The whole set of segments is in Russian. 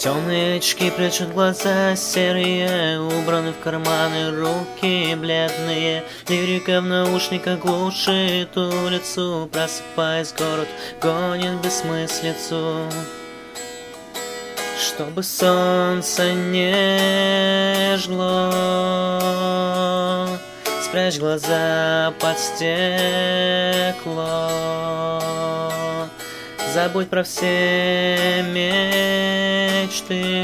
Темные очки прячут глаза серые, убраны в карманы руки бледные. Лирика в наушниках глушит улицу, просыпаясь, город гонит бессмыслицу. Чтобы солнце не жгло, спрячь глаза под стекло. Забудь про все мечты,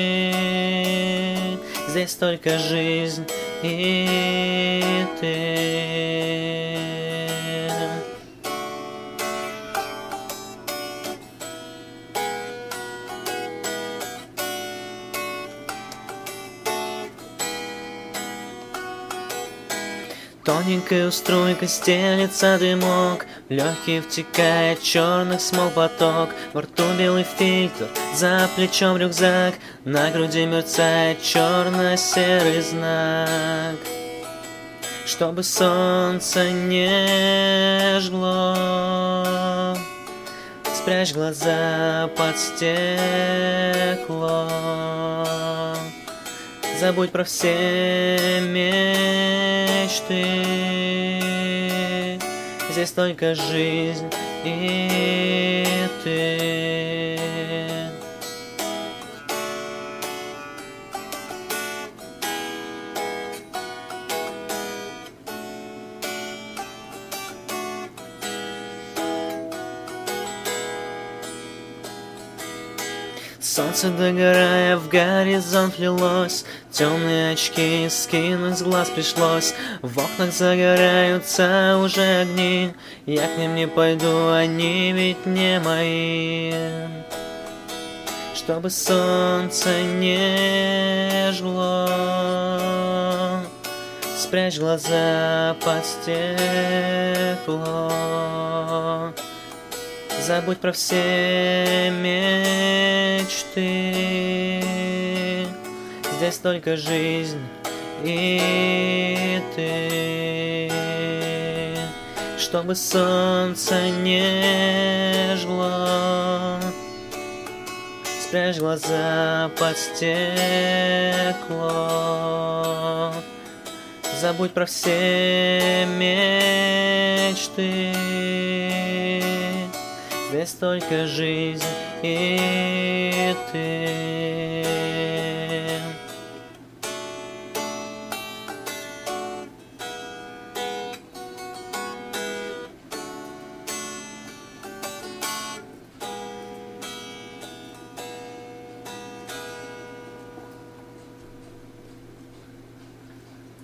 здесь только жизнь и ты. Тоненькая струйка стелется дымок, легкий втекает черных смол поток. Во рту белый фильтр, за плечом рюкзак, на груди мерцает черно-серый знак. Чтобы солнце не жгло, спрячь глаза под стекло. Забудь про все мечты, здесь только жизнь и ты. Солнце, догорая, в горизонт влилось, темные очки скинуть с глаз пришлось. В окнах загораются уже огни, я к ним не пойду, они ведь не мои. Чтобы солнце не жгло, спрячь глаза под стекло. Забудь про все мечты, здесь только жизнь и ты. Чтобы солнце не жгло, спрячь глаза под стекло. Забудь про все мечты, здесь только жизнь и ты.